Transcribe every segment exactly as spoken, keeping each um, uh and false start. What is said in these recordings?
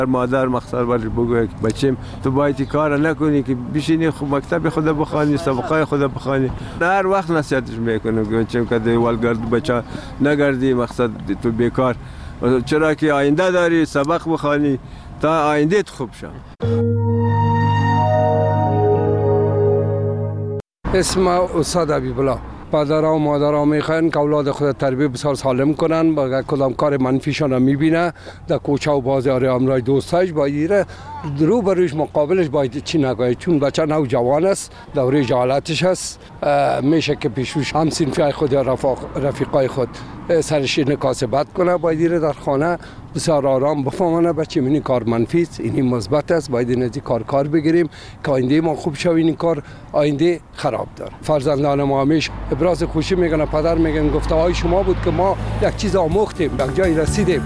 مادر مخصر برش بگوید که بچیم تو باید کار نکنی که بشینی خب مکتب خود بخوانی، سابقه خود بخوانی. هر وقت نصیحتش میکنم که بچیم که دیوالگرد بچه نگردی، مقصد تو بیکار، چرا که آینده داری، سبق بخوانی تا آینده خوب شه. اسم استاد حبیبالله. پدرها و مادرها میخواین که اولاد خود تربیت بسیار سالم کنن، با کدام کار منفیشان هم میبینه در کوچه و بازار همراه دوستاش باید رو بروش مقابلش باید چی نگوید، چون بچه نو جوان است، دوره جهالتش هست، میشه که پیشوش هم صنفی خود یا رفیقای خود سرش نکاسبت کنه، باید در خانه بسیار آرام بفهمانه بچه اینی کار منفی است، اینی مثبت است، باید این ازی کار کار بگیریم که آینده ما خوب شویم. این کار آینده خراب داره. فرزندان ما همیش ابراز خوشی میگن، پدر میگن گفته های شما بود که ما یک چیز آموختیم، به جای رسیدیم.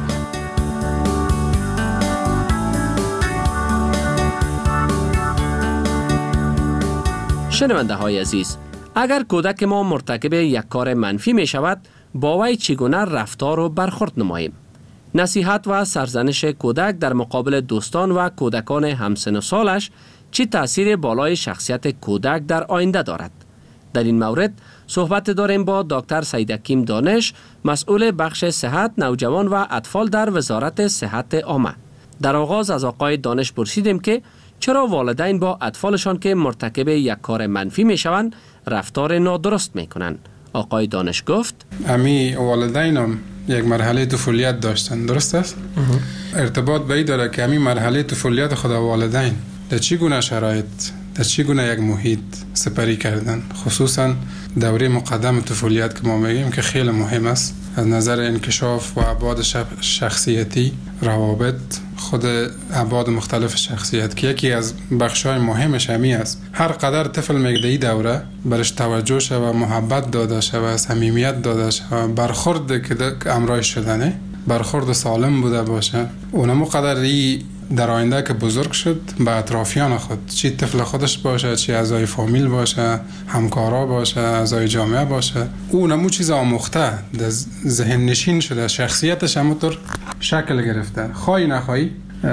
شنونده های عزیز، اگر کودک ما مرتکب یک کار منفی می شود، با وی چگونه رفتار و برخورد نماییم؟ نصیحت و سرزنش کودک در مقابل دوستان و کودکان همسن و سالش چه تأثیر بالای شخصیت کودک در آینده دارد؟ در این مورد صحبت داریم با دکتر سید حکیم دانش، مسئول بخش صحت نوجوان و اطفال در وزارت صحت عامه. در آغاز از آقای دانش پرسیدیم که چرا والدین با اطفالشان که مرتکب یک کار منفی می شوند رفتار نادرست می کنند؟ آقای دانش گفت امی والدینم یک مرحله طفولیت داشتن، درست است؟ ارتباط به این داره که امی مرحله طفولیت خود والدین در چی گونه شرایط، در چی گونه یک محیط سپری کردن، خصوصا دوره مقدم طفولیت که ما میگیم که خیلی مهم است از نظر انکشاف و ابعاد شخصیتی، روابط، خود ابعاد مختلف شخصیت که یکی از بخشای مهمش همی است. هر قدر طفل میگه ای دوره برش توجه شوه، محبت داده شوه، صمیمیت داده شوه، برخورد که امرای شدنه برخورد سالم بوده باشه، اونمو قدر ای در آینده که بزرگ شد به اطرافیان خود، چی طفل خودش باشه، چی اعضای فامیل باشه، همکارا باشه، اعضای جامعه باشه، اونمو چیز آموخته در ذهن نشین شده، شخصیتش همونطور شکل گرفته، خواهی نخواهی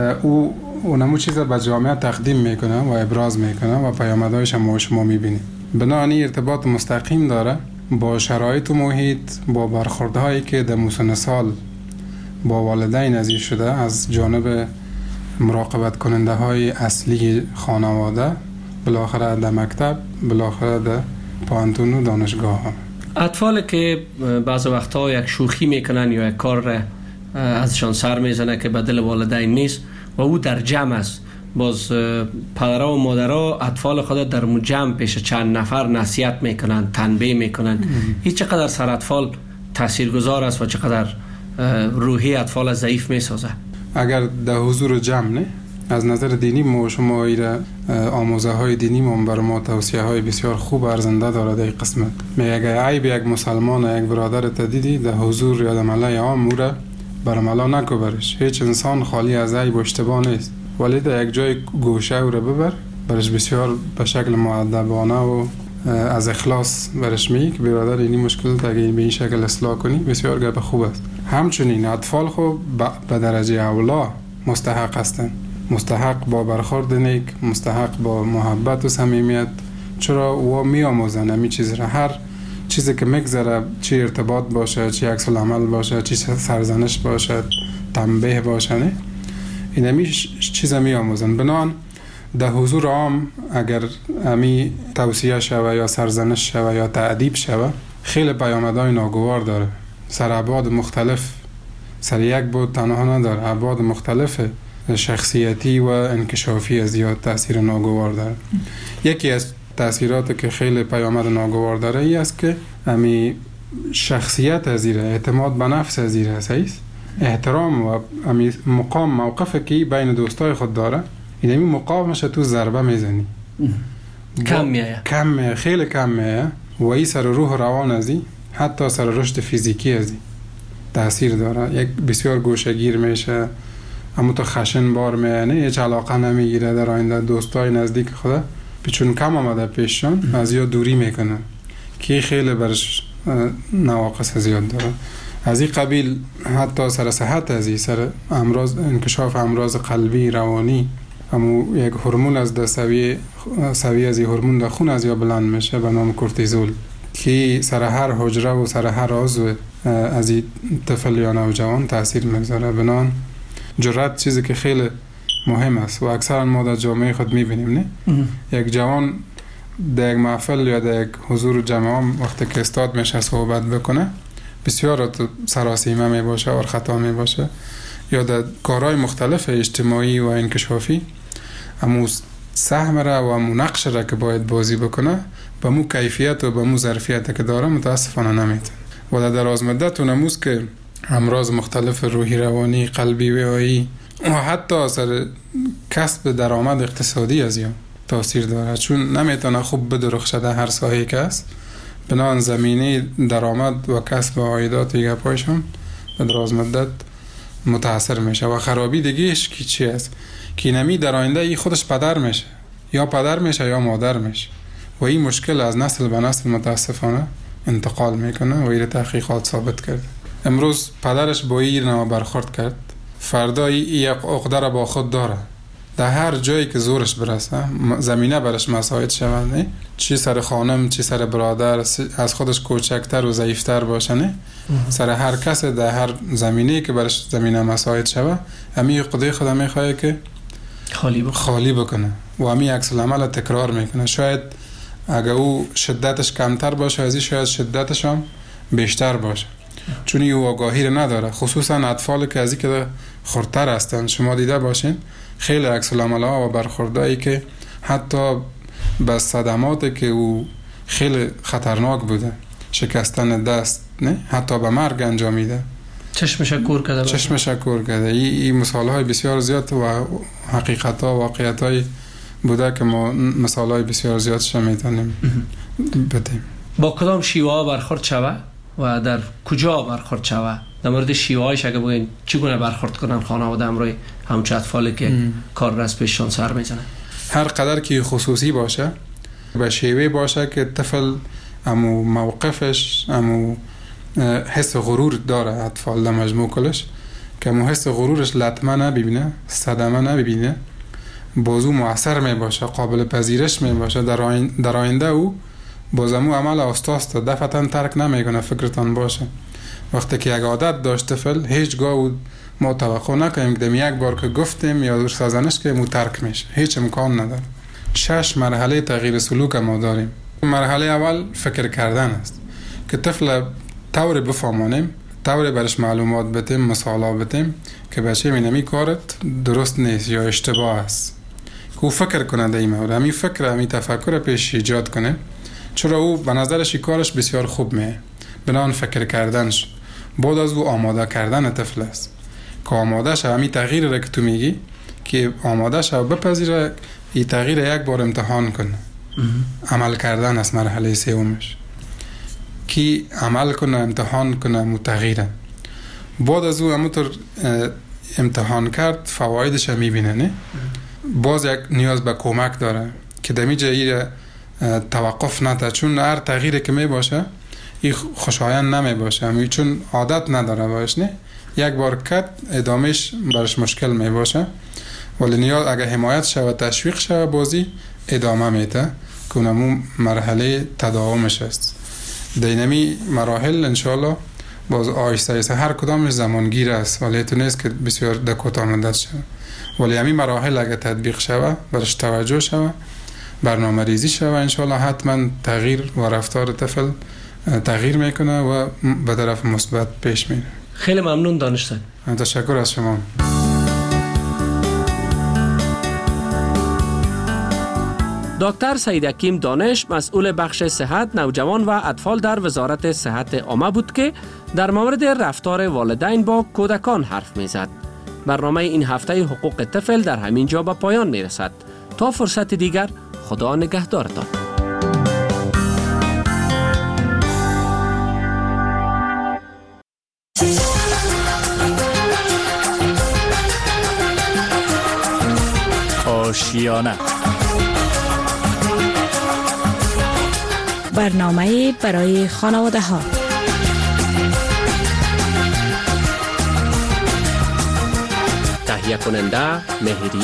او اونمو چیز به جامعه تقدیم میکنه و ابراز میکنه و پیامدهایش هم شما میبینید. بنابراین ارتباط مستقیم داره با شرایط و محیط، با برخوردهایی که در مسن سال با والدین ازی شده از جانب مراقبت کننده های اصلی خانواده، بالاخره در مکتب، بالاخره در پانتون و دانشگاه ها. اطفال که بعض وقتها یک شوخی میکنن یا یک کار ازشان سر میزنه که به دل والدین نیست و او در جمع است، باز پدرها و مادرها اطفال خود در جمع پیش چند نفر نصیحت میکنن، تنبیه میکنن. این چقدر سر اطفال تاثیرگذار است و چقدر روحی اطفال ضعیف میسازه؟ اگر در حضور جمع نه، از نظر دینی ما شما ایره آموزه های دینی ما بر ما توصیه های بسیار خوب ارزنده داره در قسمت. میگه اگر عیب یک مسلمان یک برادر تدیدی در حضور یا در ملای عام موره برملا نکو برش. هیچ انسان خالی از عیب و اشتباه نیست، ولی در یک جای گوشه او را ببر برش بسیار به شکل مؤدبانه و از اخلاص برش میگی که برادر اینی مشکل تا اگه به این شکل اصلاح کنی بسیار گپ خوب است. همچنین اطفال خو به درجه اولا مستحق هستند، مستحق با برخورد نیک، مستحق با محبت و صمیمیت، چرا او می آموزن همین چیز را. هر چیزی که میگذره، چی ارتباط باشه، چی عکس العمل باشه، چی سرزنش باشه، تنبیه باشه، نه این همین چیزا می آموزن. بنان در حضور عام اگر امی توصیه شوه یا سرزنش شوه یا تعدیب شوه خیلی پیامدهای ناگوار داره، سر ابعاد مختلف، سر یک بود تنها نداره، ابعاد مختلف شخصیتی و انکشافی از زیاد تاثیر ناگوار داره. یکی از تاثیرات که خیلی پیامد ناگوار داره ای است که امی شخصیت از زیره، اعتماد به نفس از زیره است، احترام و امی مقام موقفی که بین دوستای خود داره، این امی مقامش تو ضربه میزنی، کم میایه، کم میایه، خیلی کم میایه و این سر روح روان ازی، حتی سر رشد فیزیکی ازی تاثیر داره. یک بسیار گوشهگیر میشه، اما تو خشن بار میانه، هیچ علاقه نمیگیره در آینده دوستای نزدیک خدا، چون کم آمده پیششون از یا دوری میکنن که خیلی برش نواقص زیاد داره. از این قبیل حتی سر صحت از این سر امراض انکشاف امراض قلبی روانی همو یک هورمون از در سویه سویه از این هورمون در خون از یا بلند میشه به نام کورتیزول که سر هر حجره و سر هر عضو از این طفل یا نوجوان تاثیر میگذاره. بنان جرأت چیزی که خیلی مهم است و اکثرا ما در جامعه خود میبینیم نه یک جوان در یک محفل یا در یک حضور جمع وقتی که استاد میشه صحبت بکنه بسیار سراسیمه می باشه و خطا می باشه یا در کارهای مختلف اجتماعی و انکشافی امو سهم را و امو نقش را که باید بازی بکنه به مو کیفیت و به مو ظرفیت که داره متاسفانه نمیتونه و در دراز مدت اونموز که امراض مختلف روحی روانی قلبی وعایی و حتی اثر کسب درآمد اقتصادی از یا تاثیر داره چون نمیتونه خوب بدرخشه در هر ساحه که است. بنابراین زمینه درآمد و کسب عایدات دیگه پایشون به دراز مدت متاثر میشه و خرابی دیگهش کی چی است که نمی در آینده ای خودش پدر میشه یا پدر میشه یا مادر میشه و این مشکل از نسل به نسل متاسفانه انتقال میکنه و این تحقیقات ثابت کرده. امروز پدرش با این نوع برخورد کرد فردا یک عقده را با خود داره در هر جایی که زورش برسه زمینه برش مساعد شود نه چی سر خانم چی سر برادر از خودش کوچکتر و ضعیفتر باشه نه سر هر کس در هر زمینه‌ای که برش زمینه مساعد شود همین قضیه خدا میخواد که خالی بکنه خالی بکنه و همین عکس العمل تکرار میکنه. شاید اگه او شدتش کمتر باشه از این شاید شدتش هم بیشتر باشه چون او آگاهی رو نداره خصوصا اطفال که از این که خردتر هستن. شما دیده باشین خیلی عکس العمل‌ها و برخوردایی که حتی به صدماتی که او خیلی خطرناک بوده شکستن دست نه حتی به مرگ انجامیده چشمش کور کرده چشمش کور کرده. این ای مثال‌های بسیار زیاد و حقیقت‌ها واقعیت‌های بوده که ما مثال‌های بسیار زیادش میتونیم بدیم. با کدام شیوه برخورد شوه و در کجا برخورد شوه؟ در مورد شیوهایش اگه بگین چگونه برخورد کنن خانواده امروی همچه اطفالی که کار را از پیششان سر میزنه؟ هر قدر که خصوصی باشه به شیوه باشه که طفل امو موقفش امو حس غرور داره اطفال در مجموع کلش که امو حس غرورش لطمه نبینه صدمه نبینه بازو مؤثر می باشه قابل پذیرش می باشه در آینده او بازمو عمل استاست دفعتا ترک نمیکنه. فکرتان باشه وقتی که یک عادت داشت طفل هیچگاه ما توقع نکنیم که یک بار که گفتیم یا سازنش که مو ترک میشه هیچ امکان نداره. شش مرحله تغییر سلوک ما داریم. مرحله اول فکر کردن است که طفل طور بفهمانیم طور برش معلومات بدیم مثالا بدیم که بچه مینمی کارت درست نیست یا اشتباه است که او فکر کنه در این مورد همین فکر همین تفکر پیش ایجاد کنه چرا او به نظرش کارش بسیار خوب میه بنان فکر کردنش بعد از او آماده کردن طفل است که آماده شه همین تغییر را که تو میگی که آماده شه و بپذیره این تغییر یک بار امتحان کنه عمل کردن است مرحله سومش که عمل کنه امتحان کنه متغیره بعد از او همونطور امتحان کرد فوایدش هم میبینه نه باز یک نیاز به کمک داره که دمی جایی توقف نده چون هر تغییری که می باشه این خوشایند نمی باشه چون عادت نداره باش نه یک بار کت ادامهش برش مشکل می باشه ولی نیاز اگه حمایت شود تشویق شود بازی ادامه میده که اونمو مرحله تداومش است. دینمی مراحل انشالله باز آیسته ایسته هر کدامش زمانگیر است ولی تو نیست که بسیار در کوتاه مدت شود ولی همین مراحل اگه تطبیق شود برش توجه شود برنامه ریزی شود انشالله حتما تغییر و رفتار طفل تغییر میکنه و به طرف مثبت پیش میره. خیلی ممنون دانشتن. تشکر از شما. دکتر سید حکیم دانش مسئول بخش صحت نوجوان و اطفال در وزارت صحت عامه بود که در مورد رفتار والدین با کودکان حرف میزد. برنامه این هفته حقوق طفل در همین جا به پایان میرسد. تا فرصت دیگر خدا نگهدارتان. آشیانه برنامه برای خانواده ها. تهیه کننده مهری